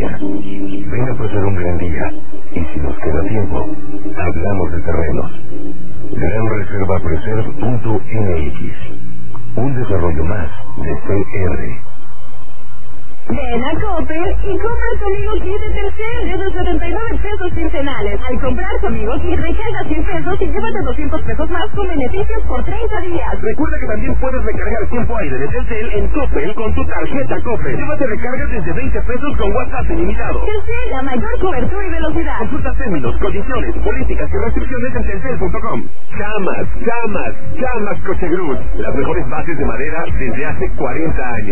Valencia. Ven a pasar un gran día. Y si nos queda tiempo, hablamos de terrenos. GranReservaPreserve.mx. Un desarrollo más de CR. Ven a Coppel y compra tu Amigo Kit de Telcel desde 79 pesos quincenales. Al comprar tu Amigo Kit, recarga 100 pesos y llévate 200 pesos más con beneficios por 30 días. Recuerda que también puedes recargar tiempo aire de Telcel en Coppel con tu tarjeta Coppel. Llévate recargas desde 20 pesos con WhatsApp ilimitado. Telcel, la mayor cobertura y velocidad. Consulta términos, condiciones, políticas y restricciones en telcel.com. Camas Cochegruz. Las mejores bases de madera desde hace 40 años.